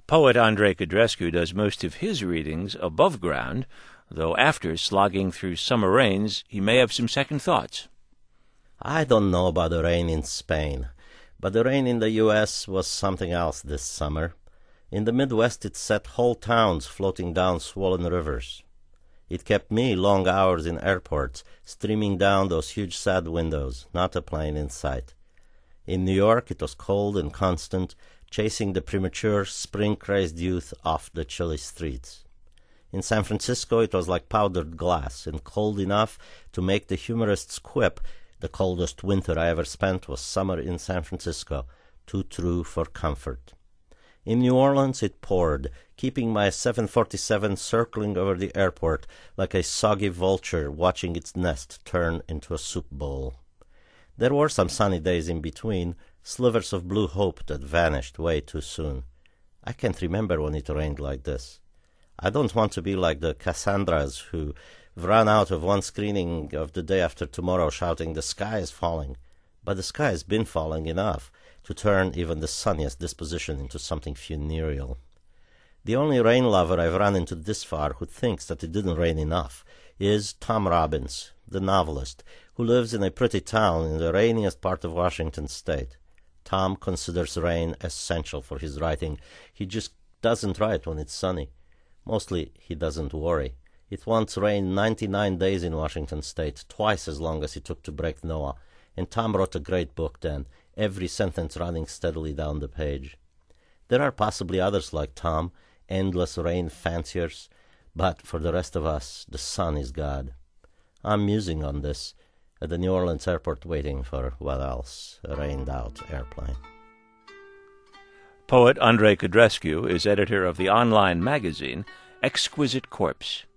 Poet Andrei Codrescu does most of his readings above ground, though after slogging through summer rains, he may have some second thoughts. I don't know about the rain in Spain, but the rain in the U.S. was something else this summer. In the Midwest, it set whole towns floating down swollen rivers. It kept me long hours in airports, streaming down those huge sad windows, not a plane in sight. In New York, it was cold and constant, chasing the premature, spring-crazed youth off the chilly streets. In San Francisco, it was like powdered glass, and cold enough to make the humorist's quip, "The coldest winter I ever spent was summer in San Francisco," too true for comfort. In New Orleans, it poured, keeping my 747 circling over the airport like a soggy vulture watching its nest turn into a soup bowl. There were some sunny days in between, slivers of blue hope that vanished way too soon. I can't remember when it rained like this. I don't want to be like the Cassandras who ran out of one screening of The Day After Tomorrow shouting, "The sky is falling." But the sky has been falling enough to turn even the sunniest disposition into something funereal. The only rain lover I've run into this far who thinks that it didn't rain enough is Tom Robbins, the novelist, who lives in a pretty town in the rainiest part of Washington state. Tom considers rain essential for his writing. He just doesn't write when it's sunny. Mostly, he doesn't worry. It once rained 99 days in Washington state, twice as long as it took to break Noah, and Tom wrote a great book then, every sentence running steadily down the page. There are possibly others like Tom, endless rain fanciers, but for the rest of us, the sun is God. I'm musing on this at the New Orleans airport waiting for, what else, a rained-out airplane. Poet Andrei Codrescu is editor of the online magazine Exquisite Corpse.